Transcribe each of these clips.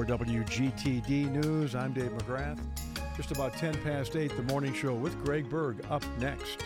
for WGTD News. I'm Dave McGrath. Just about 10 past 8, the morning show with Greg Berg up next.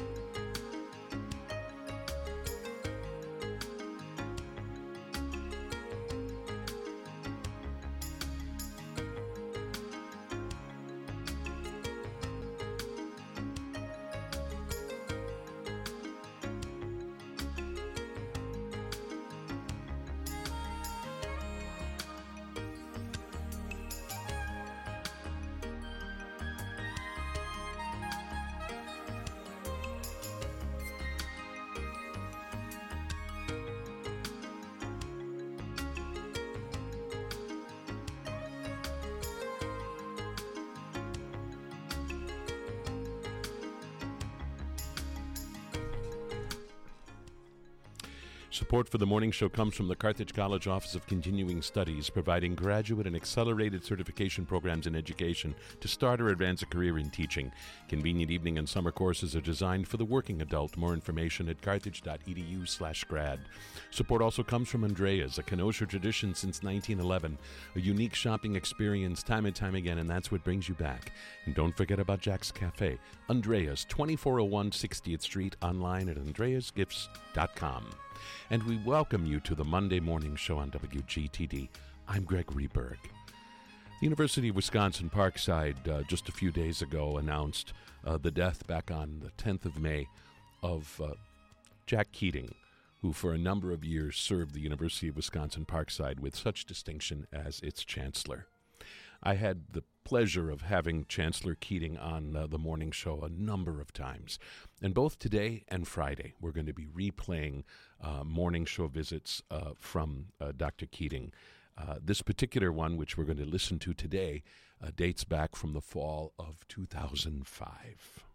Support for the morning show comes from the Carthage College Office of Continuing Studies, providing graduate and accelerated certification programs in education to start or advance a career in teaching. Convenient evening and summer courses are designed for the working adult. More information at carthage.edu/grad. Support also comes from Andrea's, a Kenosha tradition since 1911, a unique shopping experience time and time again, and that's what brings you back. And don't forget about Jack's Cafe. Andrea's, 2401 60th Street, online at andreasgifts.com. And we welcome you to the Monday morning show on WGTD. I'm Gregory Berg. The University of Wisconsin Parkside just a few days ago announced the death back on the 10th of May of Jack Keating, who for a number of years served the University of Wisconsin Parkside with such distinction as its chancellor. I had the pleasure of having Chancellor Keating on the morning show a number of times. And both today and Friday, we're going to be replaying morning show visits from Dr. Keating. This particular one, which we're going to listen to today, dates back from the fall of 2005.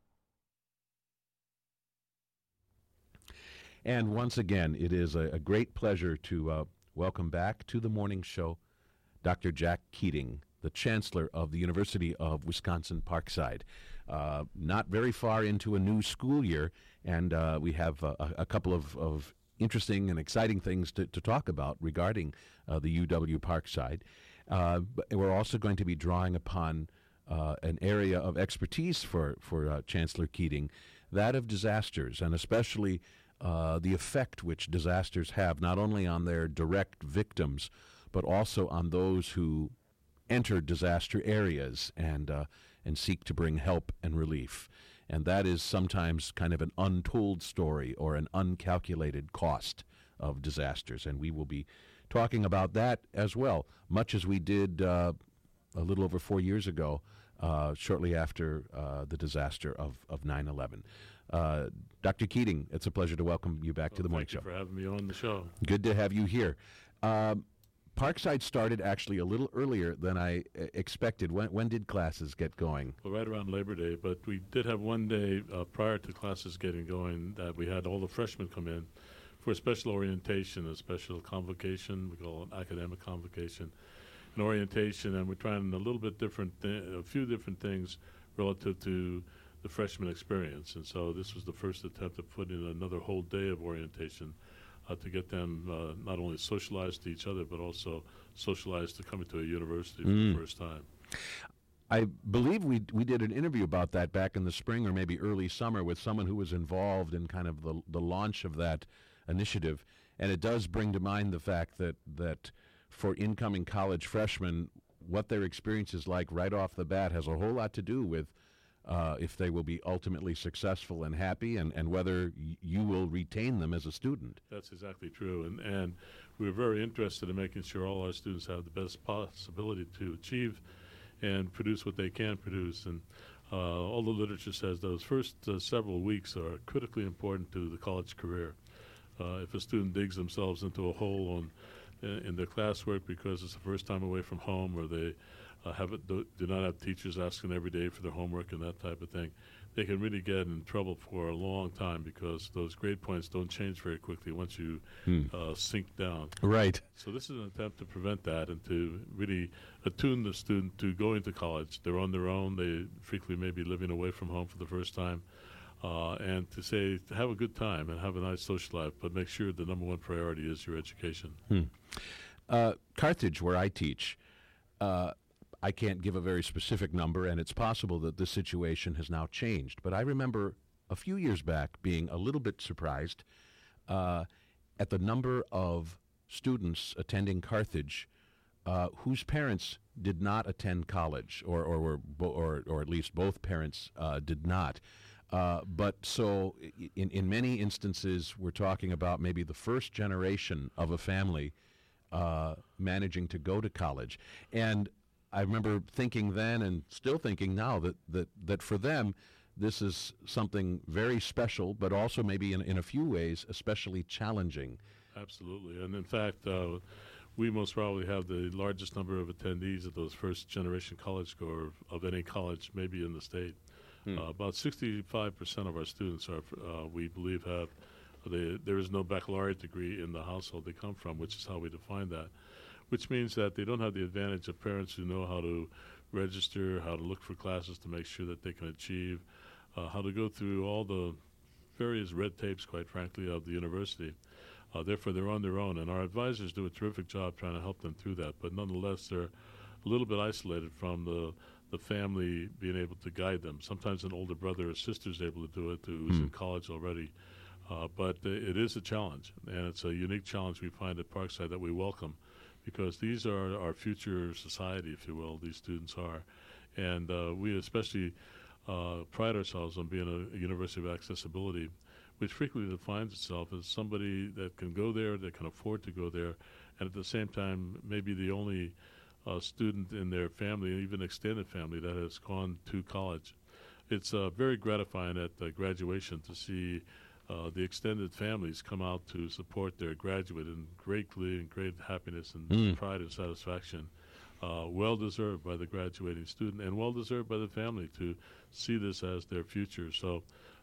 And once again, it is a great pleasure to welcome back to the morning show Dr. Jack Keating, the Chancellor of the University of Wisconsin Parkside. Not very far into a new school year, and we have a couple of interesting and exciting things to talk about regarding the UW Parkside. But we're also going to be drawing upon an area of expertise for Chancellor Keating, that of disasters, and especially the effect which disasters have not only on their direct victims, but also on those who enter disaster areas and seek to bring help and relief. And that is sometimes kind of an untold story or an uncalculated cost of disasters. And we will be talking about that as well, much as we did a little over 4 years ago, shortly after the disaster of 9/11. Dr. Keating, it's a pleasure to welcome you back to the morning show. Thank you for having me on the show. Good to have you here. Parkside started actually a little earlier than I expected. When did classes get going? Well, right around Labor Day, but we did have one day prior to classes getting going that we had all the freshmen come in for a special orientation, a special convocation. We call it academic convocation, an orientation, and we're trying a little bit different, a few different things relative to the freshman experience. And so this was the first attempt to put in another whole day of orientation to get them not only socialized to each other, but also socialized to coming to a university for the first time. I believe we did an interview about that back in the spring or maybe early summer with someone who was involved in kind of the launch of that initiative. And it does bring to mind the fact that for incoming college freshmen, what their experience is like right off the bat has a whole lot to do with if they will be ultimately successful and happy, and whether you will retain them as a student. That's exactly true. And we're very interested in making sure all our students have the best possibility to achieve and produce what they can produce. And all the literature says those first several weeks are critically important to the college career. If a student digs themselves into a hole in their classwork because it's the first time away from home, or they do not have teachers asking every day for their homework and that type of thing, they can really get in trouble for a long time because those grade points don't change very quickly once you sink down. Right. So this is an attempt to prevent that and to really attune the student to going to college. They're on their own. They frequently may be living away from home for the first time. And to say, to have a good time and have a nice social life, but make sure the number one priority is your education. Carthage, where I teach, I can't give a very specific number, and it's possible that this situation has now changed. But I remember a few years back being a little bit surprised at the number of students attending Carthage whose parents did not attend college, or at least both parents did not. But so in many instances, we're talking about maybe the first generation of a family managing to go to college. And I remember thinking then, and still thinking now, that for them, this is something very special, but also maybe in a few ways especially challenging. Absolutely. And in fact, we most probably have the largest number of attendees of those first generation college goers of any college maybe in the state. About 65% of our students are, we believe, have there is no baccalaureate degree in the household they come from, which is how we define that, which means that they don't have the advantage of parents who know how to register, how to look for classes to make sure that they can achieve, how to go through all the various red tapes, quite frankly, of the university. Therefore, they're on their own, and our advisors do a terrific job trying to help them through that. But nonetheless, they're a little bit isolated from the family being able to guide them. Sometimes an older brother or sister is able to do it who's in college already. But it is a challenge, and it's a unique challenge we find at Parkside that we welcome, because these are our future society, if you will, these students are. And we especially pride ourselves on being a university of accessibility, which frequently defines itself as somebody that can go there, that can afford to go there, and at the same time maybe the only student in their family, even extended family, that has gone to college. It's very gratifying at graduation to see the extended families come out to support their graduate in great glee and great happiness and pride and satisfaction. Well-deserved by the graduating student, and well-deserved by the family to see this as their future. So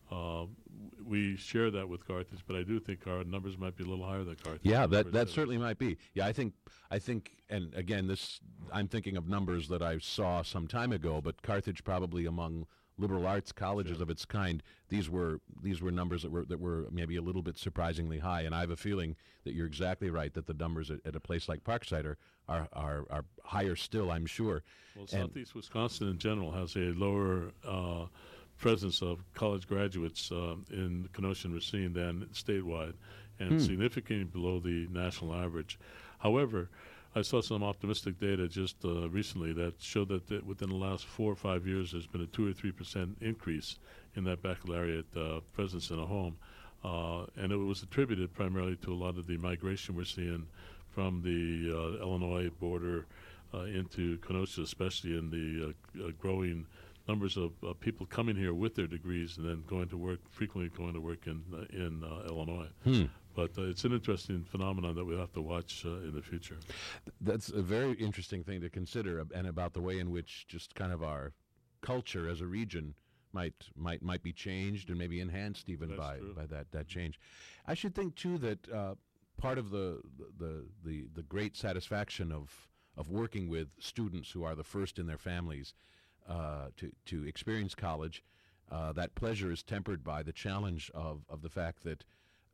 we share that with Carthage, but I do think our numbers might be a little higher than Carthage. Yeah, that certainly might be. Yeah, I think, and again, I'm thinking of numbers that I saw some time ago, but Carthage probably among liberal arts colleges of its kind, these were numbers that were maybe a little bit surprisingly high. And I have a feeling that you're exactly right, that the numbers at a place like Parkside are higher still, I'm sure. Well, Southeast Wisconsin in general has a lower presence of college graduates in Kenosha and Racine than statewide, and significantly below the national average. However, I saw some optimistic data just recently that showed that within the last 4 or 5 years, there's been a 2 or 3% increase in that baccalaureate presence in a home, and it was attributed primarily to a lot of the migration we're seeing from the Illinois border into Kenosha, especially in the growing numbers of people coming here with their degrees and then frequently going to work in Illinois. But it's an interesting phenomenon that we'll have to watch in the future. That's a very interesting thing to consider, and about the way in which just kind of our culture as a region might be changed and maybe enhanced even by that change. I should think too that part of the great satisfaction of working with students who are the first in their families to experience college, that pleasure is tempered by the challenge of the fact that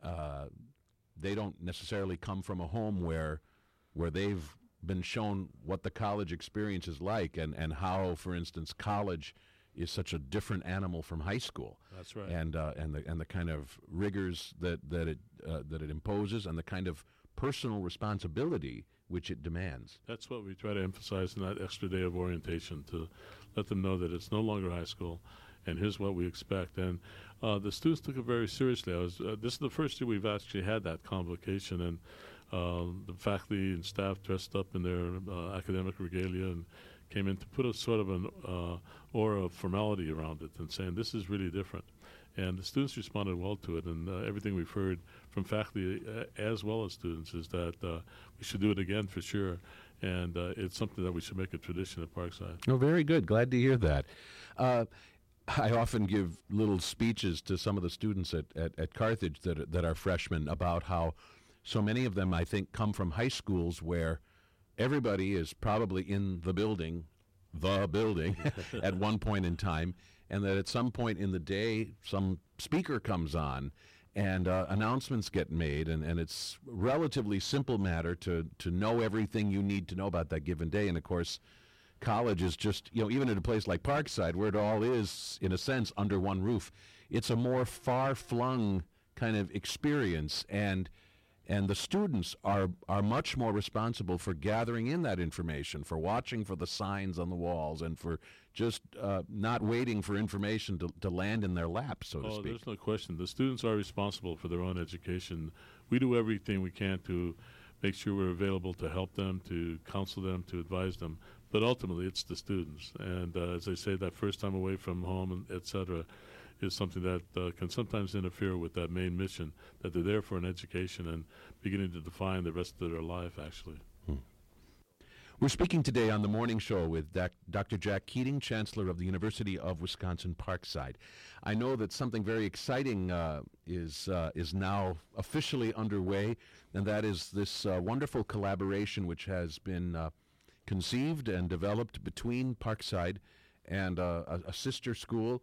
they don't necessarily come from a home where they've been shown what the college experience is like, and how, for instance, college is such a different animal from high school. That's right. And the kind of rigors that it imposes, and the kind of personal responsibility which it demands. That's what we try to emphasize in that extra day of orientation, to let them know that it's no longer high school, and here's what we expect. And the students took it very seriously. This is the first year we've actually had that convocation, and the faculty and staff dressed up in their academic regalia and came in to put a sort of an aura of formality around it and saying this is really different. And the students responded well to it, and everything we've heard from faculty as well as students is that we should do it again for sure, and it's something that we should make a tradition at Parkside. Oh, very good. Glad to hear that. I often give little speeches to some of the students at Carthage that are freshmen about how so many of them, I think, come from high schools where everybody is probably in the building at one point in time, and that at some point in the day some speaker comes on and announcements get made, and it's relatively simple matter to know everything you need to know about that given day. And of course, college is just, even at a place like Parkside, where it all is, in a sense, under one roof, it's a more far-flung kind of experience, and the students are much more responsible for gathering in that information, for watching for the signs on the walls, and for just not waiting for information to land in their lap, so to speak. There's no question. The students are responsible for their own education. We do everything we can to make sure we're available to help them, to counsel them, to advise them. But ultimately, it's the students. And as I say, that first time away from home, et cetera, is something that can sometimes interfere with that main mission, that they're there for an education and beginning to define the rest of their life, actually. We're speaking today on the morning show with Dr. Jack Keating, Chancellor of the University of Wisconsin-Parkside. I know that something very exciting is now officially underway, and that is this wonderful collaboration which has been conceived and developed between Parkside and a sister school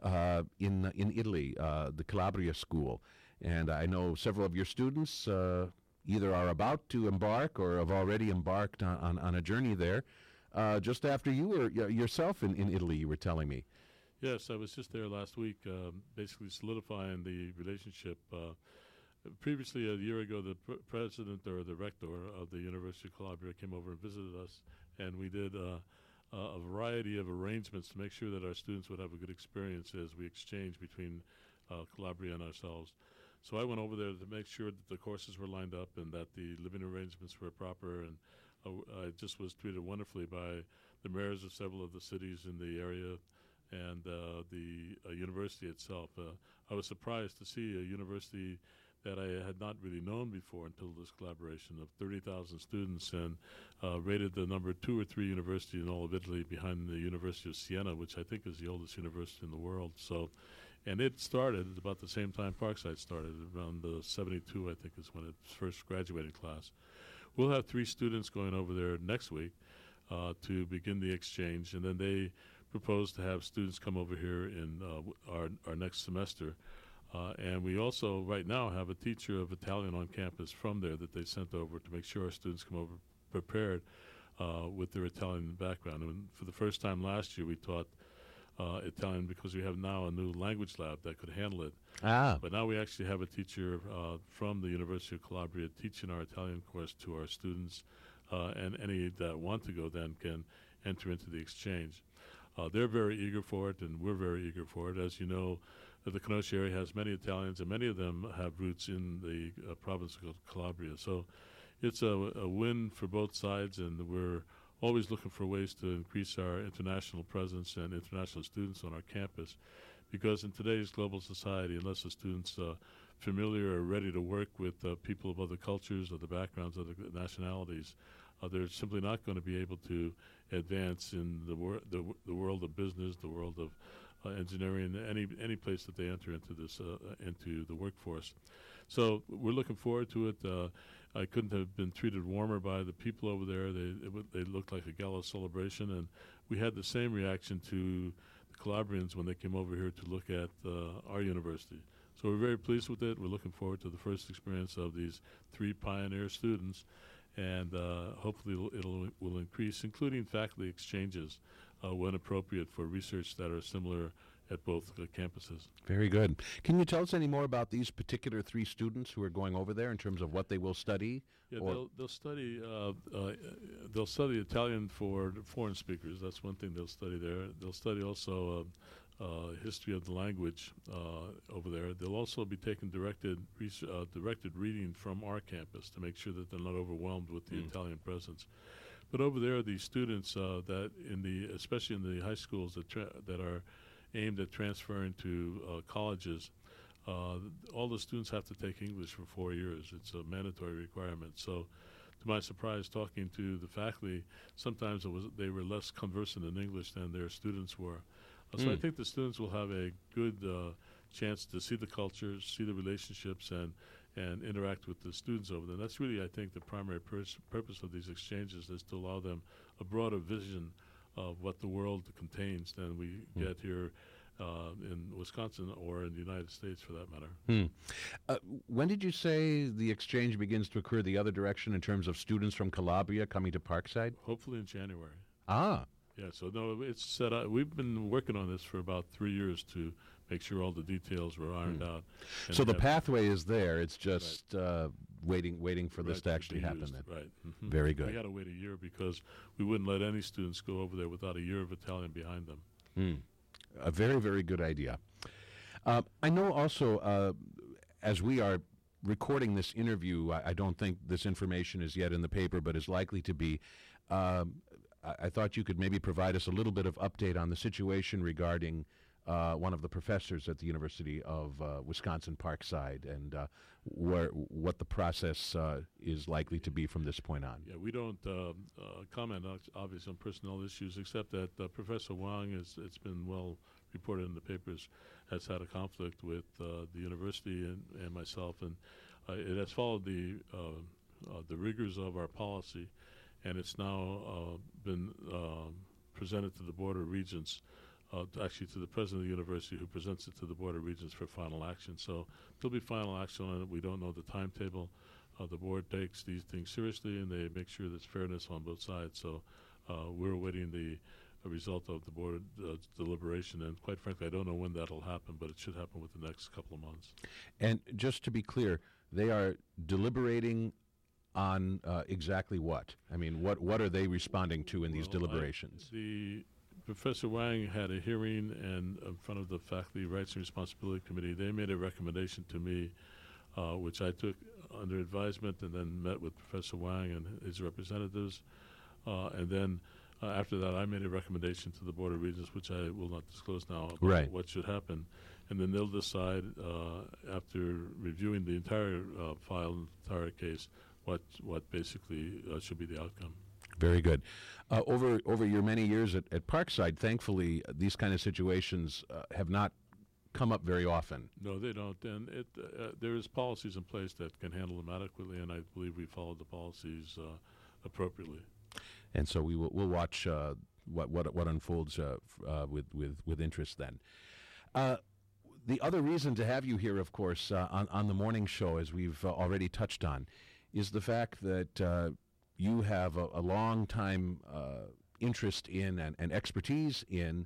in Italy, the Calabria School. And I know several of your students either are about to embark or have already embarked on a journey there. Just after you were yourself in Italy, you were telling me. Yes, I was just there last week, basically solidifying the relationship. Previously, a year ago, the president or the rector of the University of Calabria came over and visited us, and we did a variety of arrangements to make sure that our students would have a good experience as we exchange between Calabria and ourselves. So I went over there to make sure that the courses were lined up and that the living arrangements were proper, and I just was treated wonderfully by the mayors of several of the cities in the area and the university itself. I was surprised to see a university that I had not really known before until this collaboration of 30,000 students, and rated the number 2 or 3 university in all of Italy behind the University of Siena, which I think is the oldest university in the world. So, and it started at about the same time Parkside started, around 72, I think, is when it first graduated class. We'll have 3 students going over there next week to begin the exchange, and then they propose to have students come over here in our next semester. And we also, right now, have a teacher of Italian on campus from there that they sent over to make sure our students come over prepared with their Italian background. And for the first time last year, we taught Italian because we have now a new language lab that could handle it. But now we actually have a teacher from the University of Calabria teaching our Italian course to our students, and any that want to go then can enter into the exchange. They're very eager for it, and we're very eager for it. As you know, the Kenosha area has many Italians, and many of them have roots in the province of Calabria. So it's a win for both sides, and we're always looking for ways to increase our international presence and international students on our campus, because in today's global society, unless the students are familiar or ready to work with people of other cultures or the backgrounds of the nationalities, they're simply not going to be able to advance in the world of business, the world of engineering, any place that they enter into this into the workforce. So we're looking forward to it. I couldn't have been treated warmer by the people over there. They looked like a gala celebration, and we had the same reaction to the Calabrians when they came over here to look at our university. So we're very pleased with it. We're looking forward to the first experience of these 3 pioneer students, and hopefully will increase, including faculty exchanges when appropriate for research that are similar at both campuses. Very good. Can you tell us any more about these particular 3 students who are going over there in terms of what they will study? Yeah, they'll study Italian for foreign speakers. That's one thing they'll study there. They'll study also history of the language over there. They'll also be taking directed reading from our campus to make sure that they're not overwhelmed with the Italian presence. But over there, the students that especially in the high schools that are aimed at transferring to colleges, all the students have to take English for 4 years. It's a mandatory requirement. So, to my surprise, talking to the faculty, sometimes they were less conversant in English than their students were. So I think the students will have a good chance to see the culture, see the relationships, and interact with the students over there. That's really, I think, the primary purpose of these exchanges, is to allow them a broader vision of what the world contains than we get here in Wisconsin or in the United States, for that matter. When did you say the exchange begins to occur the other direction in terms of students from Calabria coming to Parkside? Hopefully in January. Ah. Yeah, so no, it's set up. We've been working on this for about 3 years to make sure all the details were ironed out. So the pathway is there. It's just waiting for this to actually happen. Used, then. right. Mm-hmm. Very good. We had to wait a year because we wouldn't let any students go over there without a year of Italian behind them. A very, very good idea. I know also, as we are recording this interview, I don't think this information is yet in the paper, but is likely to be. I thought you could maybe provide us a little bit of update on the situation regarding one of the professors at the University of Wisconsin Parkside and what the process is likely to be from this point on. Yeah, we don't comment, obviously, on personnel issues, except that Professor Wang, it's been well reported in the papers, has had a conflict with the university and myself, and it has followed the rigors of our policy, and it's now been presented to the Board of Regents, actually to the president of the university, who presents it to the Board of Regents for final action. So there'll be final action on it. We don't know the timetable. The board takes these things seriously, and they make sure there's fairness on both sides. So we're awaiting the result of the board deliberation, and quite frankly, I don't know when that'll happen, but it should happen within the next couple of months. And just to be clear, they are deliberating on exactly what? I mean, what are they responding to in these deliberations? Professor Wang had a hearing, and in front of the Faculty Rights and Responsibility Committee, they made a recommendation to me, which I took under advisement and then met with Professor Wang and his representatives. And then after that, I made a recommendation to the Board of Regents, which I will not disclose now, about what should happen. And then they'll decide, after reviewing the entire file, entire case, what basically should be the outcome. Very good. Over your many years at Parkside, thankfully, these kind of situations have not come up very often. No, they don't. And there is policies in place that can handle them adequately, and I believe we followed the policies appropriately. And so we'll watch what unfolds with interest then. The other reason to have you here, of course, on the morning show, as we've already touched on, is the fact that you have a long time interest in and expertise in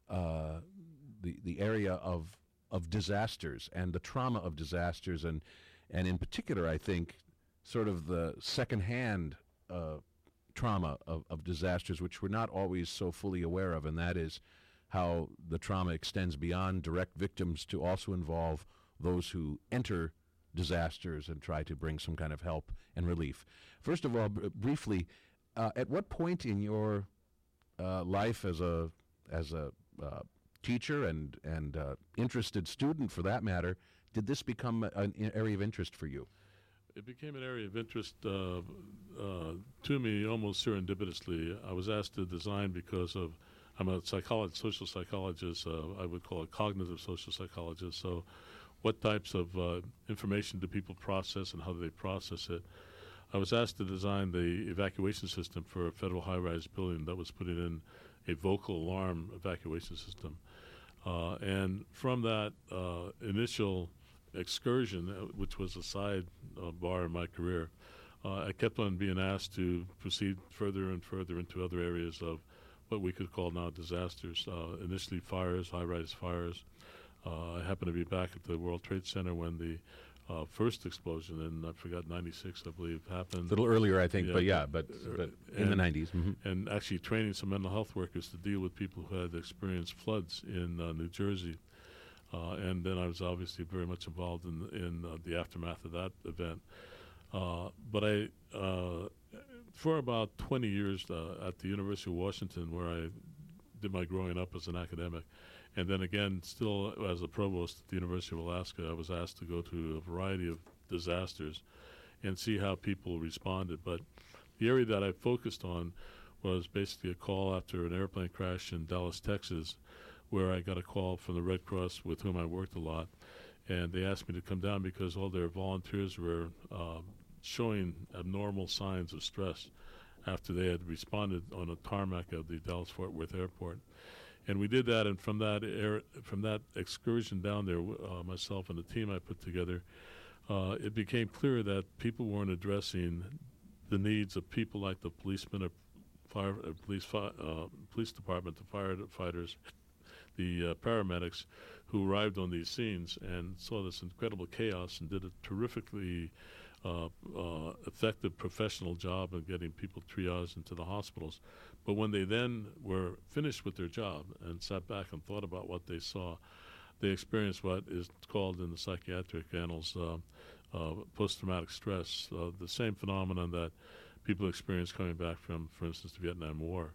the area of disasters and the trauma of disasters, and in particular, I think, sort of the secondhand trauma of disasters, which we're not always so fully aware of, and that is how the trauma extends beyond direct victims to also involve those who enter disasters and try to bring some kind of help and relief. First of all, briefly, at what point in your life as a teacher and interested student, for that matter, did this become an area of interest for you? It became an area of interest to me almost serendipitously. I was asked to design because I'm a social psychologist. I would call it cognitive social psychologist. So what types of information do people process and how do they process it? I was asked to design the evacuation system for a federal high-rise building that was putting in a vocal alarm evacuation system. And from that initial excursion, which was a side bar in my career, I kept on being asked to proceed further and further into other areas of what we could call now disasters. Initially fires, high-rise fires. I happened to be back at the World Trade Center when the first explosion in, I forgot, 96, I believe, happened. A little earlier, I think, but in the 90s. Mm-hmm. And actually training some mental health workers to deal with people who had experienced floods in New Jersey. And then I was obviously very much involved in the aftermath of that event. But I, for about 20 years at the University of Washington, where I did my growing up as an academic, and then again, still as a provost at the University of Alaska, I was asked to go to a variety of disasters and see how people responded. But the area that I focused on was basically a call after an airplane crash in Dallas, Texas, where I got a call from the Red Cross, with whom I worked a lot, and they asked me to come down because all their volunteers were showing abnormal signs of stress after they had responded on a tarmac of the Dallas-Fort Worth Airport. And we did that, and from that excursion down there, myself and the team I put together, it became clear that people weren't addressing the needs of people like the policemen, or police department, the firefighters, the paramedics, who arrived on these scenes and saw this incredible chaos and did a terrifically effective professional job of getting people triaged into the hospitals. But when they then were finished with their job and sat back and thought about what they saw, they experienced what is called in the psychiatric annals post-traumatic stress, the same phenomenon that people experience coming back from, for instance, the Vietnam War.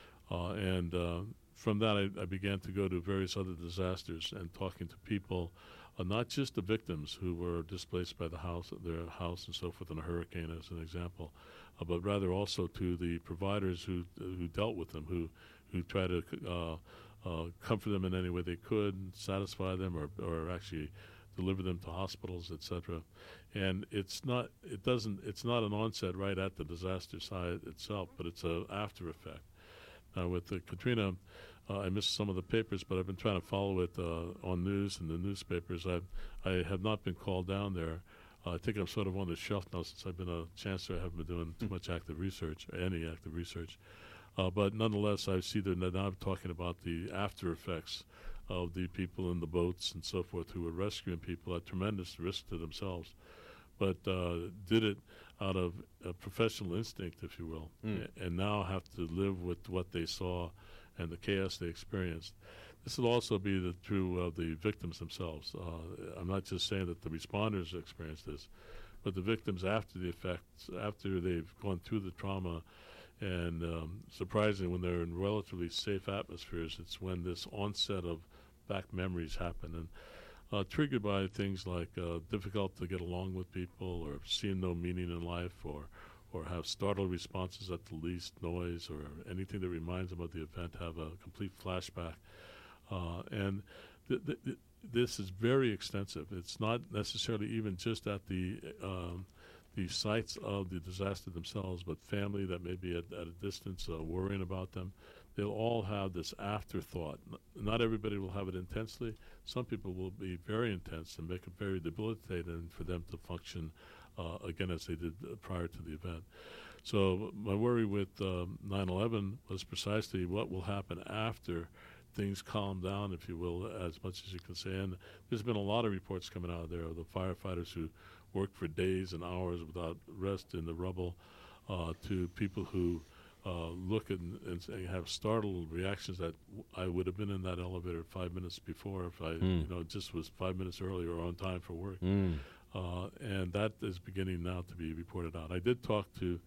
And from that, I began to go to various other disasters and talking to people, not just the victims who were displaced by their house and so forth in a hurricane, as an example, but rather also to the providers who dealt with them, who tried to comfort them in any way they could, satisfy them, or actually deliver them to hospitals, etc. And it's not an onset right at the disaster site itself, but it's an after effect. Now with Katrina, I missed some of the papers, but I've been trying to follow it on news and the newspapers. I have not been called down there. I think I'm sort of on the shelf now since I've been a chancellor. I haven't been doing too much active research, any active research. But nonetheless, I see that now I'm talking about the after effects of the people in the boats and so forth who were rescuing people at tremendous risk to themselves, but did it out of a professional instinct, if you will, and now have to live with what they saw and the chaos they experienced. This will also be true of the victims themselves. I'm not just saying that the responders experienced this, but the victims after the effects, after they've gone through the trauma. And surprisingly, when they're in relatively safe atmospheres, it's when this onset of back memories happen, and triggered by things like difficult to get along with people, or seeing no meaning in life, or have startled responses at the least noise, or anything that reminds them of the event, have a complete flashback. And this is very extensive. It's not necessarily even just at the sites of the disaster themselves, but family that may be at a distance worrying about them. They'll all have this afterthought. Not everybody will have it intensely. Some people will be very intense and make it very debilitating for them to function again as they did prior to the event. So my worry with 9/11 was precisely what will happen after things calm down, if you will, as much as you can say. And there's been a lot of reports coming out of there of the firefighters who worked for days and hours without rest in the rubble, to people who look and have startled reactions that I would have been in that elevator 5 minutes before if I just was 5 minutes earlier or on time for work. And that is beginning now to be reported out. I did talk to,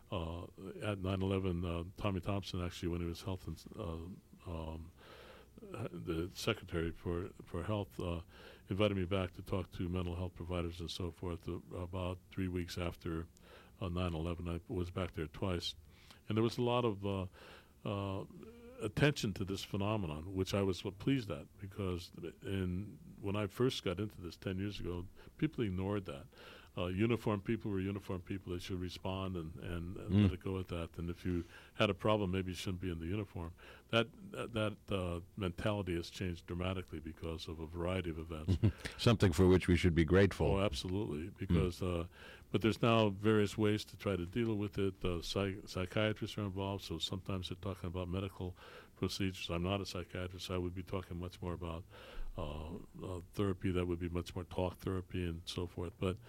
at 9/11, Tommy Thompson, actually, when he was health and the secretary for health, invited me back to talk to mental health providers and so forth about 3 weeks after 9/11. I was back there twice. And there was a lot of attention to this phenomenon, which I was pleased at, because when I first got into this 10 years ago, people ignored that. Uniformed people were uniformed people. They should respond and let it go at that. And if you had a problem, maybe you shouldn't be in the uniform. That mentality has changed dramatically because of a variety of events. Something for which we should be grateful. Oh, absolutely. Because, but there's now various ways to try to deal with it. Psychiatrists are involved, so sometimes they're talking about medical procedures. I'm not a psychiatrist. I would be talking much more about therapy. That would be much more talk therapy and so forth. But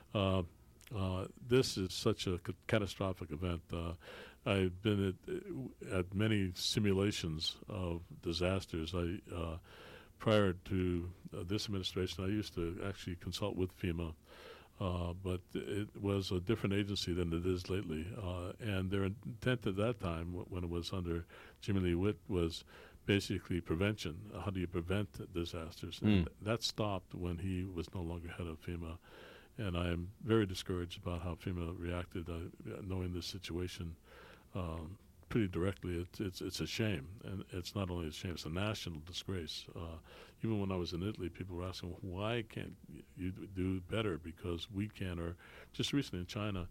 this is such a catastrophic event. I've been at many simulations of disasters. Prior to this administration, I used to actually consult with FEMA, but it was a different agency than it is lately. And their intent at that time, when it was under Jimmy Lee Witt, was basically prevention. How do you prevent disasters? And that stopped when he was no longer head of FEMA. And I am very discouraged about how FEMA reacted, knowing this situation pretty directly. It's a shame, and it's not only a shame; it's a national disgrace. Even when I was in Italy, people were asking, "Why can't you do better?" Because we can. Or just recently in China,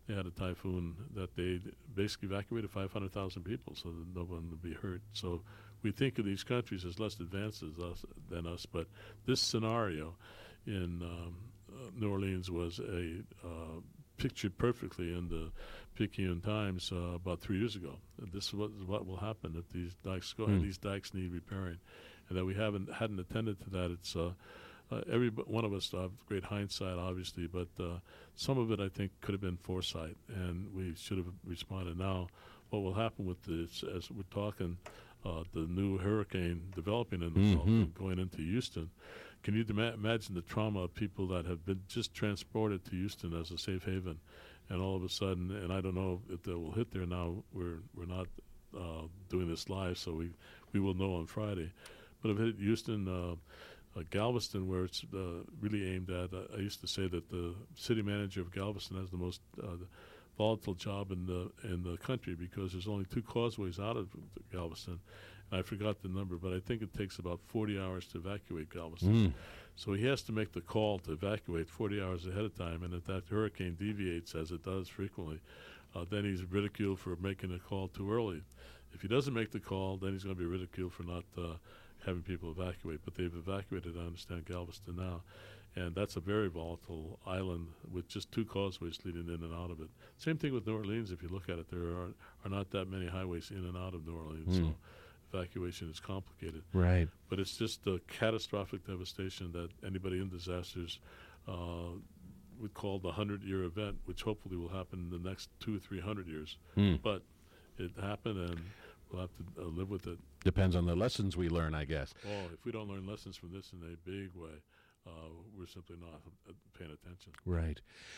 they had a typhoon that they basically evacuated 500,000 people so that no one would be hurt. So we think of these countries as less advanced than us, but this scenario in New Orleans was pictured perfectly in the Picayune Times about 3 years ago. And this is what will happen if these dikes go, and these dikes need repairing, and that we hadn't attended to that. It's every one of us have great hindsight, obviously, but some of it I think could have been foresight, and we should have responded. Now, what will happen with this, as we're talking, the new hurricane developing in the Gulf and going into Houston? Can you imagine the trauma of people that have been just transported to Houston as a safe haven, and all of a sudden, and I don't know if they will hit there now. We're not doing this live, so we will know on Friday. But if it hit Houston, Galveston, where it's really aimed at, I used to say that the city manager of Galveston has the most volatile job in the country, because there's only 2 causeways out of Galveston. And I forgot the number, but I think it takes about 40 hours to evacuate Galveston. So he has to make the call to evacuate 40 hours ahead of time, and if that hurricane deviates, as it does frequently, then he's ridiculed for making a call too early. If he doesn't make the call, then he's going to be ridiculed for not having people evacuate. But they've evacuated, I understand, Galveston now. And that's a very volatile island with just 2 causeways leading in and out of it. Same thing with New Orleans. If you look at it, there are not that many highways in and out of New Orleans, so evacuation is complicated. Right. But it's just a catastrophic devastation that anybody in disasters would call the 100-year event, which hopefully will happen in the next 200 or 300 years. But it happened, and we'll have to live with it. Depends on the lessons we learn, I guess. Oh, if we don't learn lessons from this in a big way, we're simply not paying attention. Right.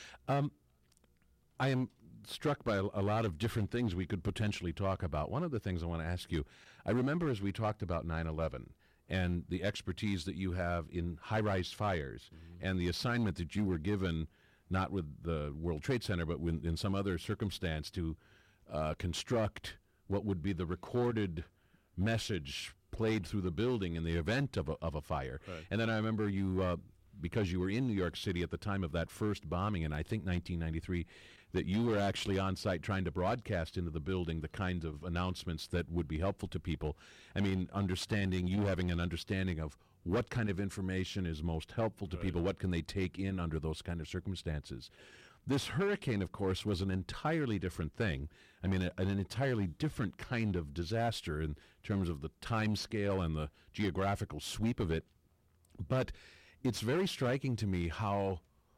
I am struck by a lot of different things we could potentially talk about. One of the things I want to ask you, I remember as we talked about 9/11 and the expertise that you have in high-rise fires and the assignment that you were given, not with the World Trade Center, but in some other circumstance, to construct what would be the recorded message played through the building in the event of a fire. Right. And then I remember you, because you were in New York City at the time of that first bombing in, I think, 1993, that you were actually on site trying to broadcast into the building the kinds of announcements that would be helpful to people. I mean, having an understanding of what kind of information is most helpful to people, what can they take in under those kind of circumstances. This hurricane, of course, was an entirely different thing. I mean, an entirely different kind of disaster in terms of the time scale and the geographical sweep of it. But it's very striking to me how,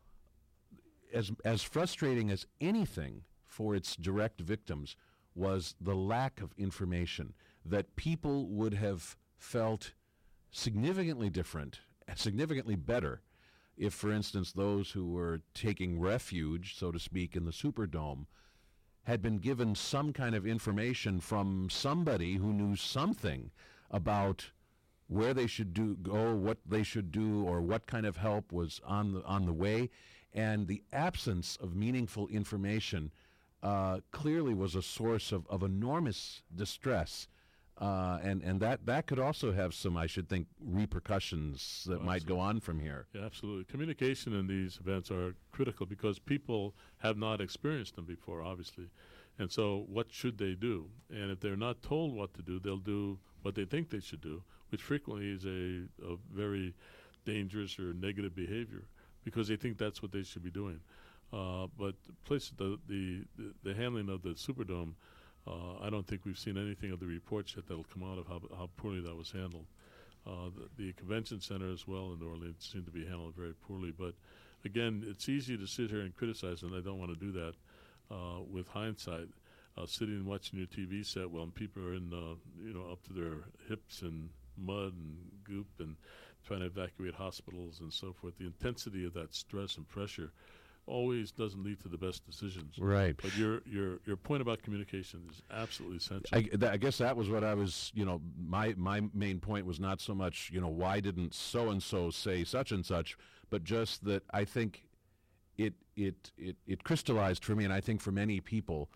as frustrating as anything for its direct victims, was the lack of information, that people would have felt significantly different, significantly better, if, for instance, those who were taking refuge, so to speak, in the Superdome had been given some kind of information from somebody who knew something about where they should go, what they should do, or what kind of help was on the way. And the absence of meaningful information clearly was a source of enormous distress. And that could also have some, I should think, repercussions that might go on from here. Yeah, absolutely. Communication in these events are critical because people have not experienced them before, obviously. And so what should they do? And if they're not told what to do, they'll do what they think they should do, which frequently is a very dangerous or negative behavior because they think that's what they should be doing. But the handling of the Superdome, I don't think we've seen anything of the reports yet that will come out of how poorly that was handled. The convention center as well in New Orleans seemed to be handled very poorly. But again, it's easy to sit here and criticize, and I don't want to do that with hindsight. Sitting and watching your TV set while people are in, up to their hips in mud and goop and trying to evacuate hospitals and so forth. The intensity of that stress and pressure always doesn't lead to the best decisions. Right. But your point about communication is absolutely essential. I guess that was what I was, my main point was not so much, why didn't so-and-so say such and such, but just that I think it crystallized for me, and I think for many people,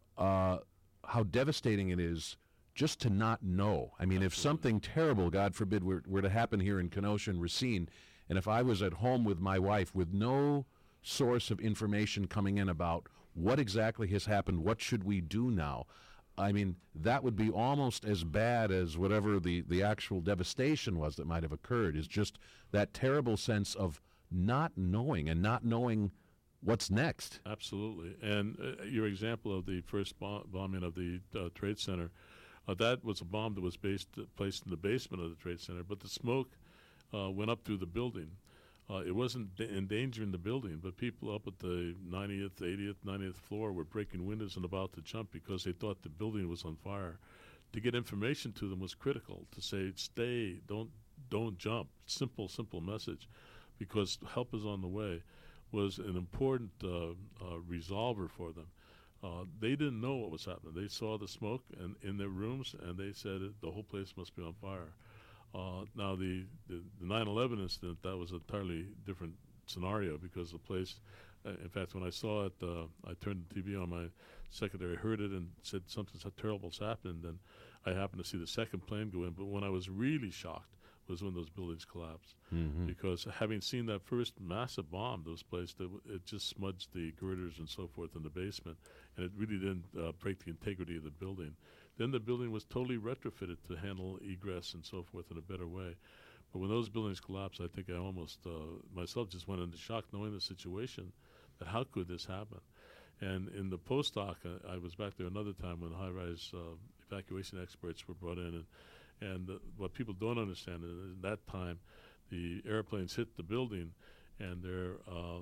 how devastating it is just to not know. I mean, Absolutely. If something terrible, God forbid, were to happen here in Kenosha and Racine, and if I was at home with my wife with no source of information coming in about what exactly has happened? What should we do now? I mean, that would be almost as bad as whatever the actual devastation was that might have occurred, is just that terrible sense of not knowing and not knowing what's next. Absolutely. And your example of the first bombing of the Trade Center, that was a bomb that was placed in the basement of the Trade Center, but the smoke went up through the building. It wasn't endangering the building, but people up at the 90th, 80th, 90th floor were breaking windows and about to jump because they thought the building was on fire. To get information to them was critical, to say, stay, don't jump. Simple message, because help is on the way, was an important resolver for them. They didn't know what was happening. They saw the smoke in their rooms, and they said the whole place must be on fire. Now, the 9/11 incident, that was an entirely different scenario because the place, in fact, when I saw it, I turned the TV on. My secretary heard it and said something so terrible's happened, and I happened to see the second plane go in. But when I was really shocked was when those buildings collapsed, because having seen that first massive bomb, those places, it just smudged the girders and so forth in the basement, and it really didn't break the integrity of the building. Then the building was totally retrofitted to handle egress and so forth in a better way. But when those buildings collapsed, I think I almost, myself just went into shock knowing the situation, that how could this happen? And in the postdoc, I was back there another time when high-rise evacuation experts were brought in. And what people don't understand is at that time, the airplanes hit the building and their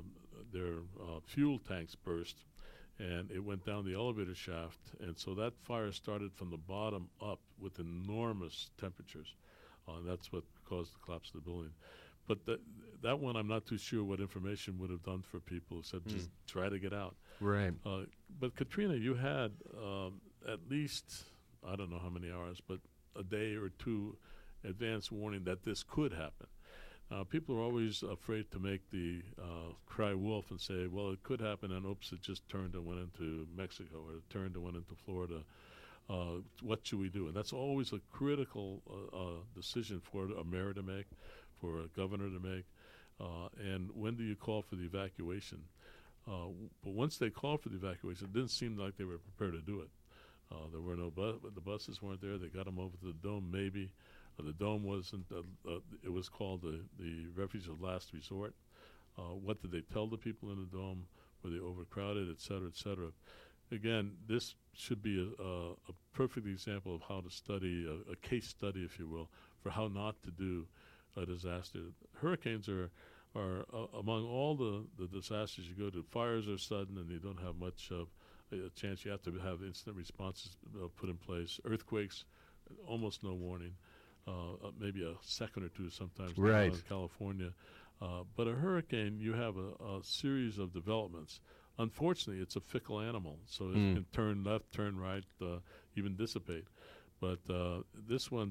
fuel tanks burst, and it went down the elevator shaft, and so that fire started from the bottom up with enormous temperatures. And that's what caused the collapse of the building. But that one, I'm not too sure what information would have done for people, except just try to get out. Right. But Katrina, you had at least, I don't know how many hours, but a day or two advance warning that this could happen. People are always afraid to make the cry wolf and say, well, it could happen, and oops, it just turned and went into Mexico, or it turned and went into Florida. What should we do? And that's always a critical decision for a mayor to make, for a governor to make. And when do you call for the evacuation? But once they called for the evacuation, it didn't seem like they were prepared to do it. There were no the buses weren't there. They got them over to the dome, maybe. The dome wasn't, it was called the refuge of last resort. What did they tell the people in the dome? Were they overcrowded, et cetera, et cetera? Again, this should be a perfect example of how to study, a case study, if you will, for how not to do a disaster. Hurricanes are among all the disasters you go to. Fires are sudden, and you don't have much of a chance. You have to have instant responses put in place. Earthquakes, almost no warning. Maybe a second or two sometimes right. in California. But a hurricane, you have a series of developments. Unfortunately, it's a fickle animal, so it can turn left, turn right, even dissipate. But this one,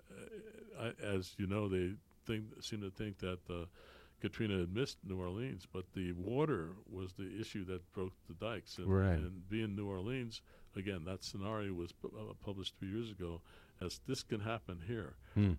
as you know, they seem to think that Katrina had missed New Orleans, but the water was the issue that broke the dikes. And, right. and being New Orleans, again, that scenario was published 3 years ago, as this can happen here.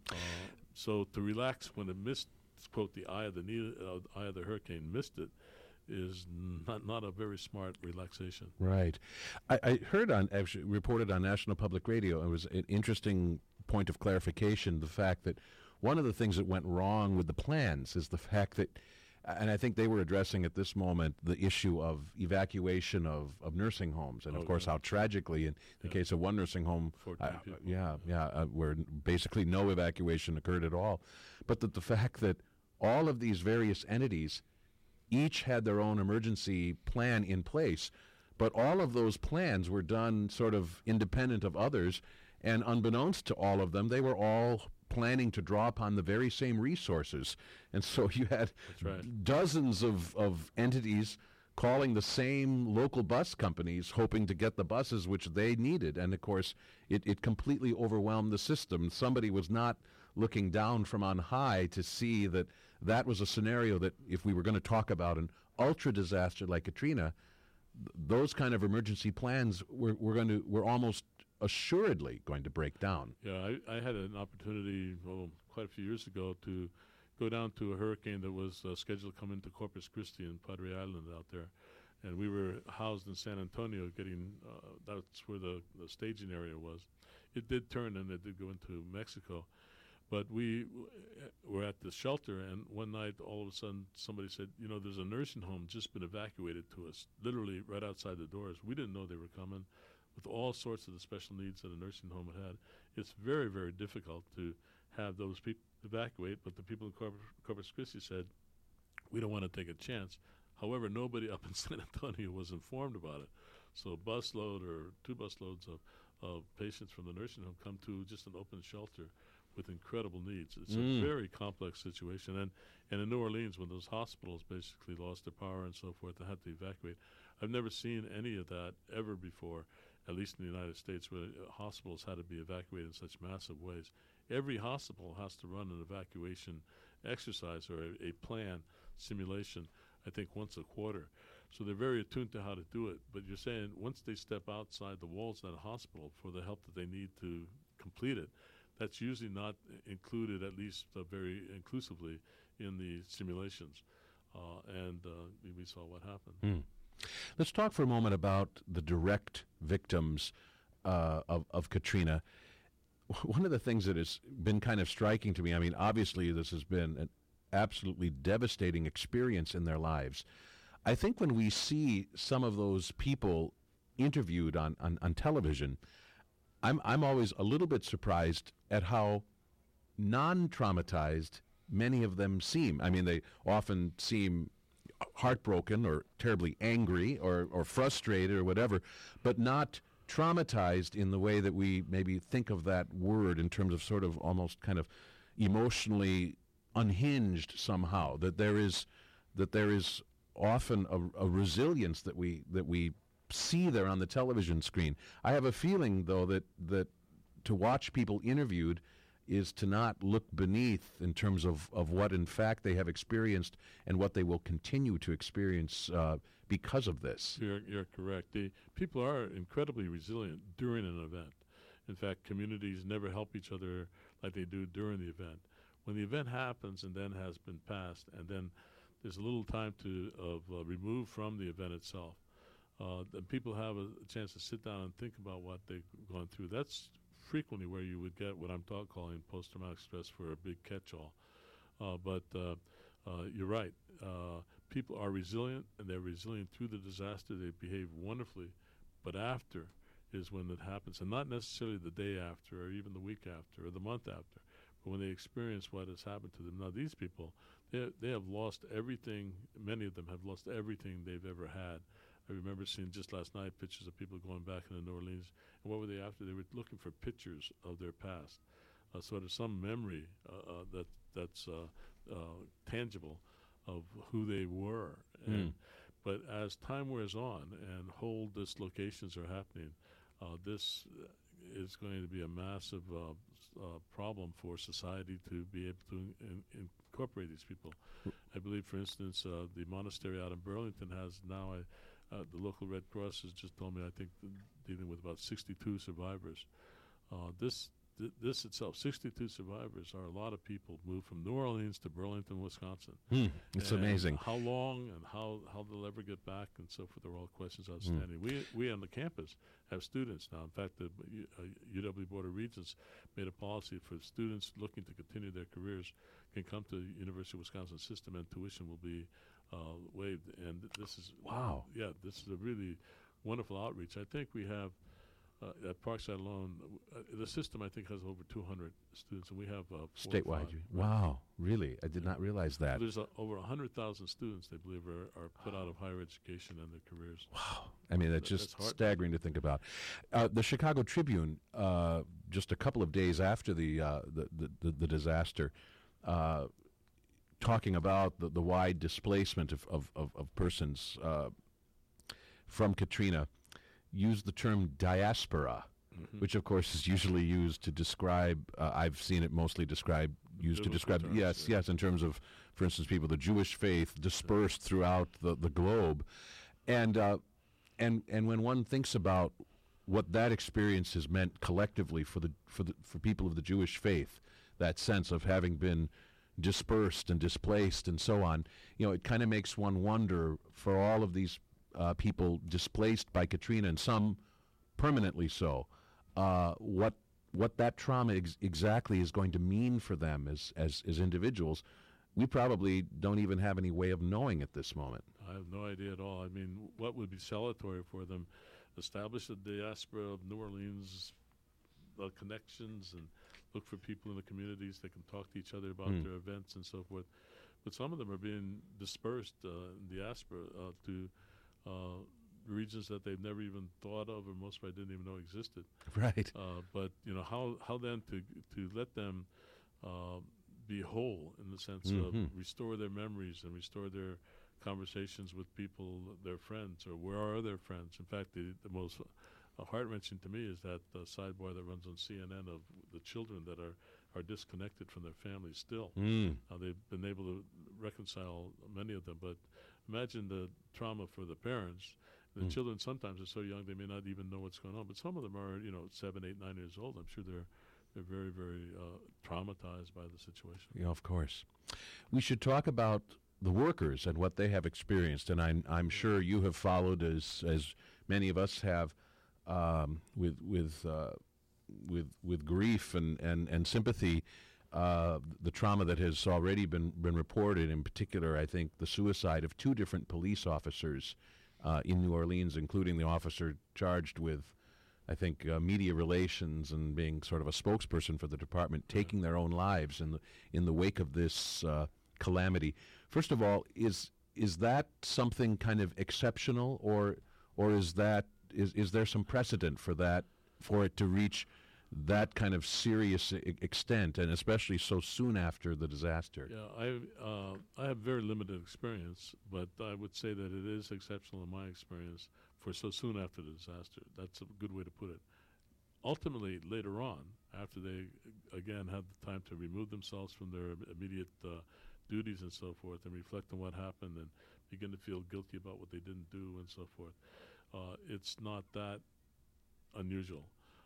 So to relax when it missed, quote, the eye of the hurricane missed it, is not a very smart relaxation. Right. I heard actually reported on National Public Radio, it was an interesting point of clarification, the fact that one of the things that went wrong with the plans is the fact that, and I think they were addressing at this moment, the issue of evacuation of nursing homes. And, of course, how tragically, in the case of one nursing home, where basically no evacuation occurred at all. But that the fact that all of these various entities each had their own emergency plan in place, but all of those plans were done sort of independent of others, and unbeknownst to all of them, they were all planning to draw upon the very same resources. And so you had dozens of entities calling the same local bus companies, hoping to get the buses which they needed. And, of course, it completely overwhelmed the system. Somebody was not looking down from on high to see that that was a scenario that if we were going to talk about an ultra disaster like Katrina, those kind of emergency plans were almost assuredly going to break down. Yeah, I had an opportunity quite a few years ago to go down to a hurricane that was scheduled to come into Corpus Christi and Padre Island out there. and we were housed in San Antonio. That's where the staging area was. It did turn and it did go into Mexico, but we were at the shelter, and one night all of a sudden somebody said, there's a nursing home just been evacuated to us, literally right outside the doors. We didn't know they were coming, with all sorts of the special needs that a nursing home had. It's very, very difficult to have those people evacuate, but the people in Corpus Christi said, we don't want to take a chance. However, nobody up in San Antonio was informed about it. So a busload or 2 busloads of patients from the nursing home come to just an open shelter with incredible needs. It's a very complex situation. And in New Orleans, when those hospitals basically lost their power and so forth, they had to evacuate. I've never seen any of that ever before, at least in the United States, where hospitals had to be evacuated in such massive ways. Every hospital has to run an evacuation exercise or a plan simulation, I think, once a quarter. So they're very attuned to how to do it. But you're saying once they step outside the walls of that hospital for the help that they need to complete it, that's usually not included, at least very inclusively, in the simulations. And we saw what happened. Let's talk for a moment about the direct victims of Katrina. One of the things that has been kind of striking to me, I mean, obviously this has been an absolutely devastating experience in their lives. I think when we see some of those people interviewed on television, I'm always a little bit surprised at how non-traumatized many of them seem. I mean, they often seem heartbroken or terribly angry or frustrated or whatever, but not traumatized in the way that we maybe think of that word, in terms of sort of almost kind of emotionally unhinged somehow. That there is often a resilience that we see there on the television screen. I have a feeling, though, that to watch people interviewed is to not look beneath in terms of what in fact they have experienced and what they will continue to experience because of this. You're correct. The people are incredibly resilient during an event. In fact, communities never help each other like they do during the event. When the event happens and then has been passed, and then there's a little time of remove from the event itself, then people have a chance to sit down and think about what they've gone through. That's frequently where you would get what I'm calling post-traumatic stress for a big catch-all. But you're right. People are resilient, and they're resilient through the disaster. They behave wonderfully. But after is when it happens, and not necessarily the day after or even the week after or the month after, but when they experience what has happened to them. Now, these people, they have lost everything. Many of them have lost everything they've ever had. I remember seeing just last night pictures of people going back into New Orleans. And what were they after? They were looking for pictures of their past. So there's some memory that's tangible of who they were. But as time wears on and whole dislocations are happening, this is going to be a massive problem for society to be able to incorporate these people. I believe, for instance, the monastery out in Burlington has now the local Red Cross has just told me, I think, dealing with about 62 survivors. This itself, 62 survivors, are a lot of people moved from New Orleans to Burlington, Wisconsin. It's amazing. How long and how they'll ever get back and so forth are all questions outstanding. We on the campus have students now. In fact, the UW Board of Regents made a policy for students looking to continue their careers can come to the University of Wisconsin system, and tuition will be waived. And this is wow. Yeah, this is a really wonderful outreach. I think we have at Parkside alone, the system I think has over 200 students, and we have statewide. Wow, really? I did not realize that. There's over 100,000 students they believe are put out of higher education and their careers. Wow, I mean that's just staggering to think about. The Chicago Tribune, just a couple of days after the disaster, talking about the wide displacement of persons from Katrina, used the term diaspora, which of course is usually used to describe, I've seen it mostly used to describe, yes, in terms of, for instance, people of the Jewish faith dispersed throughout the globe. And when one thinks about what that experience has meant collectively for people of the Jewish faith, that sense of having been dispersed and displaced and so on, it kind of makes one wonder, for all of these people displaced by Katrina and some permanently so, what that trauma exactly is going to mean for them as individuals, we probably don't even have any way of knowing at this moment. I have no idea at all. I mean, what would be salutary for them? Establish the diaspora of New Orleans, connections, and look for people in the communities that can talk to each other about their events and so forth. But some of them are being dispersed in diaspora to regions that they've never even thought of, or most probably didn't even know existed. Right. But how then to let them be whole in the sense of restore their memories and restore their conversations with people, their friends, or where are their friends? In fact, the most heart-wrenching to me is that sidebar that runs on CNN of the children that are disconnected from their families still. They've been able to reconcile many of them, but imagine the trauma for the parents. The children sometimes are so young they may not even know what's going on, but some of them are 7, 8, 9 years old. I'm sure they're very, very traumatized by the situation. Yeah, of course. We should talk about the workers and what they have experienced, and I'm sure you have followed, as many of us have, with grief and sympathy, the trauma that has already been reported. In particular, I think the suicide of 2 different police officers in New Orleans, including the officer charged with, I think, media relations and being sort of a spokesperson for the department, taking their own lives in the wake of this calamity. First of all, is that something kind of exceptional, or is there some precedent for that, for it to reach that kind of serious extent, and especially so soon after the disaster? Yeah, I have very limited experience, but I would say that it is exceptional in my experience for so soon after the disaster. That's a good way to put it. Ultimately, later on, after they, again, had the time to remove themselves from their immediate duties and so forth and reflect on what happened and begin to feel guilty about what they didn't do and so forth, it's not that unusual.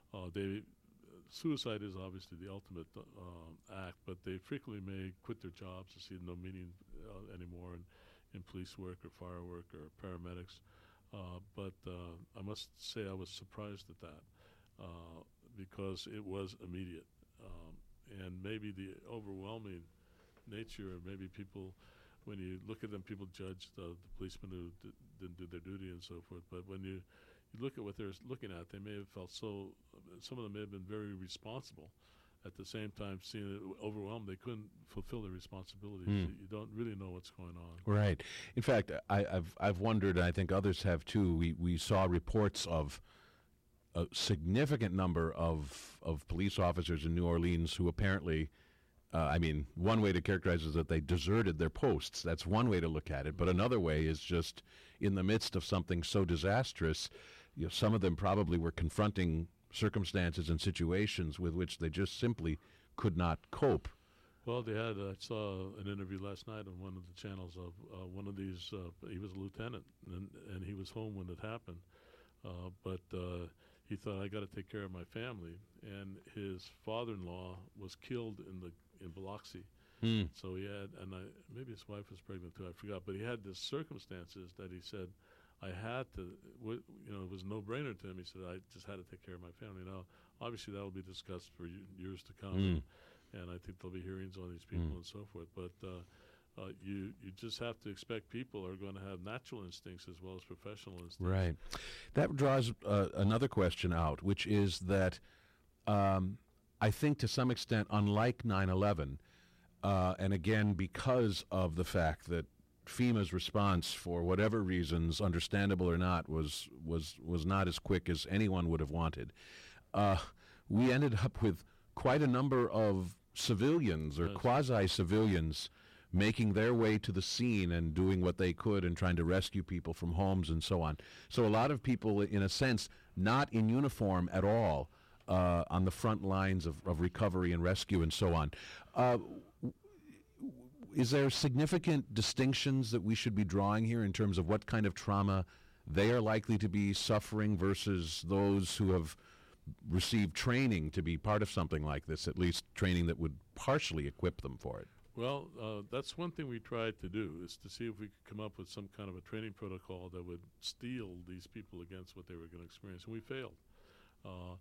Suicide is obviously the ultimate act, but they frequently may quit their jobs to see no meaning anymore in police work or fire work or paramedics. But I must say I was surprised at that because it was immediate. And maybe the overwhelming nature, maybe people, when you look at them, people judge the policemen who didn't do their duty and so forth. But when you look at what they're looking at, they may have felt some of them may have been very responsible. At the same time, seeing it overwhelmed, they couldn't fulfill their responsibilities. You don't really know what's going on. Right. In fact, I've wondered, and I think others have too, we saw reports of a significant number of police officers in New Orleans who apparently, one way to characterize it is that they deserted their posts. That's one way to look at it. But another way is just in the midst of something so disastrous, some of them probably were confronting circumstances and situations with which they just simply could not cope. Well, they had, I saw an interview last night on one of the channels of one of these, he was a lieutenant, and he was home when it happened. But he thought, I got to take care of my family. And his father-in-law was killed in Biloxi. So he had, maybe his wife was pregnant too, I forgot. But he had the circumstances that he said, I had to, it was a no-brainer to him. He said, I just had to take care of my family. Now, obviously, that will be discussed for years to come. And I think there'll be hearings on these people and so forth. But you just have to expect people are going to have natural instincts as well as professional instincts. Right. That draws another question out, which is that I think to some extent, unlike 9/11, and again, because of the fact that FEMA's response, for whatever reasons, understandable or not, was not as quick as anyone would have wanted, we ended up with quite a number of civilians or quasi-civilians making their way to the scene and doing what they could and trying to rescue people from homes and so on. So a lot of people, in a sense, not in uniform at all, on the front lines of recovery and rescue and so on. Is there significant distinctions that we should be drawing here in terms of what kind of trauma they are likely to be suffering versus those who have received training to be part of something like this, at least training that would partially equip them for it? Well, that's one thing we tried to do, is to see if we could come up with some kind of a training protocol that would steel these people against what they were going to experience, and we failed. Uh,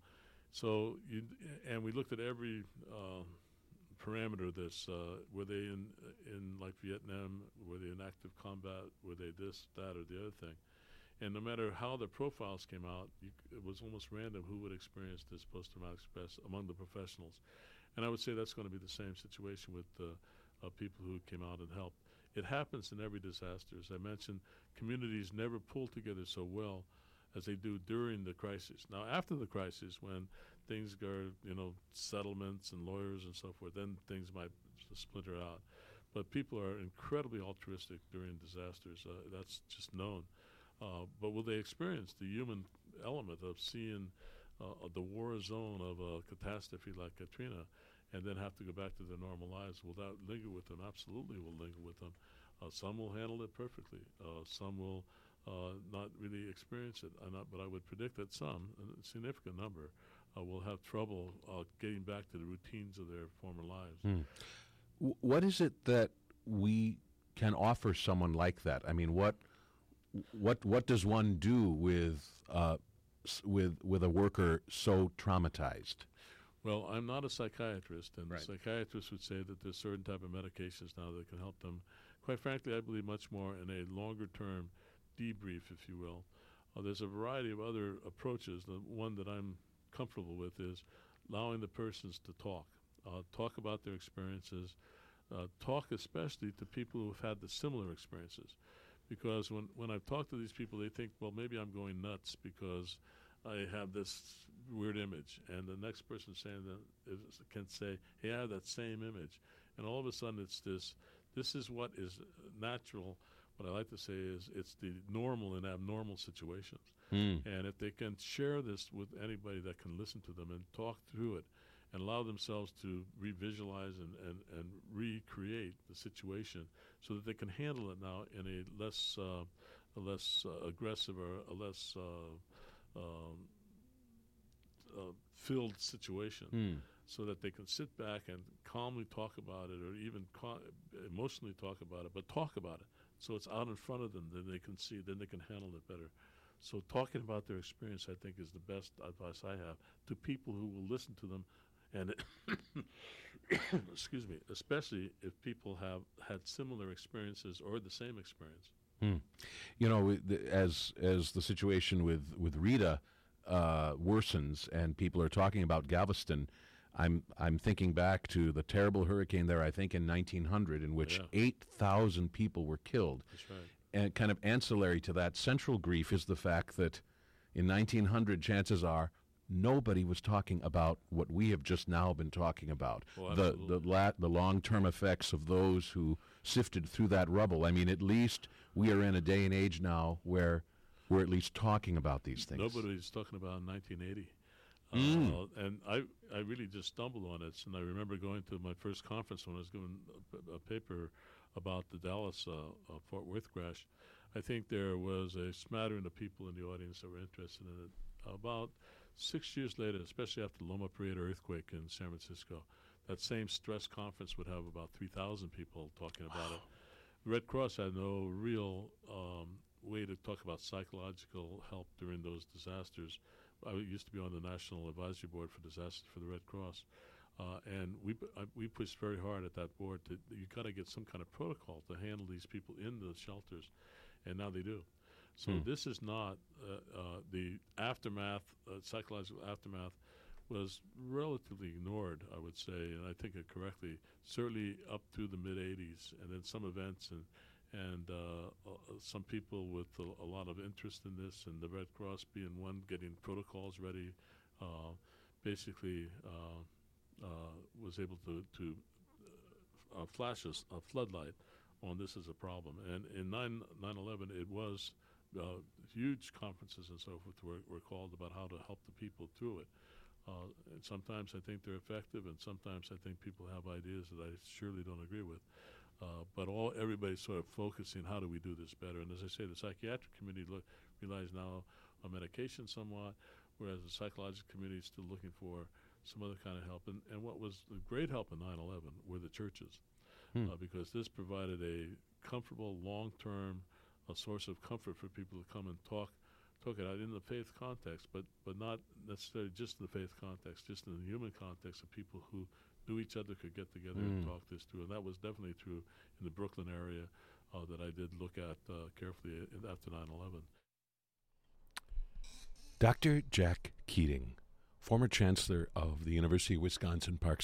and we looked at every parameter of this. Were they in like Vietnam? Were they in active combat? Were they this, that, or the other thing? And no matter how the profiles came out, it was almost random who would experience this post-traumatic stress among the professionals. And I would say that's going to be the same situation with people who came out and helped. It happens in every disaster. As I mentioned, communities never pull together so well as they do during the crisis. Now, after the crisis, when things go, settlements and lawyers and so forth, then things might splinter out. But people are incredibly altruistic during disasters. That's just known. But will they experience the human element of seeing the war zone of a catastrophe like Katrina and then have to go back to their normal lives? Will that linger with them? Absolutely will linger with them. Some will handle it perfectly. Some will not really experience it. But I would predict that some, a significant number, will have trouble getting back to the routines of their former lives. What is it that we can offer someone like that? I mean, what does one do with a worker so traumatized? Well, I'm not a psychiatrist, and Right. Psychiatrists would say that there's certain type of medications now that can help them. Quite frankly, I believe much more in a longer-term debrief, if you will. There's a variety of other approaches. The one that I'm comfortable with is allowing the persons to talk about their experiences, talk especially to people who have had the similar experiences. Because when I've talked to these people, they think, well, maybe I'm going nuts because I have this weird image. And the next person saying that can say, hey, I have that same image. And all of a sudden it's this is what is natural. What I like to say is it's the normal and abnormal situations. And if they can share this with anybody that can listen to them and talk through it and allow themselves to revisualize and recreate the situation so that they can handle it now in a less aggressive or a less filled situation, so that they can sit back and calmly talk about it, or even emotionally talk about it, but talk about it so it's out in front of them, then they can see, then they can handle it better. So talking about their experience, I think, is the best advice I have to people who will listen to them. And excuse me, especially if people have had similar experiences or the same experience. As the situation with Rita worsens and people are talking about Galveston, I'm thinking back to the terrible hurricane there, I think in 1900, in which 8,000 people were killed. That's right. And kind of ancillary to that central grief is the fact that in 1900, chances are, nobody was talking about what we have just now been talking about, the long-term effects of those who sifted through that rubble. I mean, at least we are in a day and age now where we're at least talking about these things. Nobody's talking about 1980. And I really just stumbled on it. And I remember going to my first conference when I was giving a paper about the Dallas Fort Worth crash. I think there was a smattering of people in the audience that were interested in it. About 6 years later, especially after the Loma Prieta earthquake in San Francisco, that same stress conference would have about 3,000 people talking about it. The Red Cross had no real way to talk about psychological help during those disasters. I used to be on the National Advisory Board for Disasters for the Red Cross. And we pushed very hard at that board to, you got to get some kind of protocol to handle these people in the shelters, and now they do. So this is not the aftermath, psychological aftermath was relatively ignored, I would say, and I think it correctly, certainly up through the mid-'80s, and then some events and some people with a lot of interest in this, and the Red Cross being one, getting protocols ready, basically was able to flash a floodlight on this as a problem. And in 9/11, it was huge conferences and so forth were called about how to help the people through it. And sometimes I think they're effective, and sometimes I think people have ideas that I surely don't agree with. But everybody's sort of focusing, how do we do this better? And as I say, the psychiatric community relies now on medication somewhat, whereas the psychological community is still looking for some other kind of help. And what was the great help in 9/11 were the churches. because this provided a comfortable, long-term source of comfort for people to come and talk it out in the faith context, but not necessarily just in the faith context, just in the human context of people who knew each other, could get together and talk this through. And that was definitely true in the Brooklyn area that I did look at carefully after 9/11. Dr. Jack Keating, former chancellor of the University of Wisconsin Park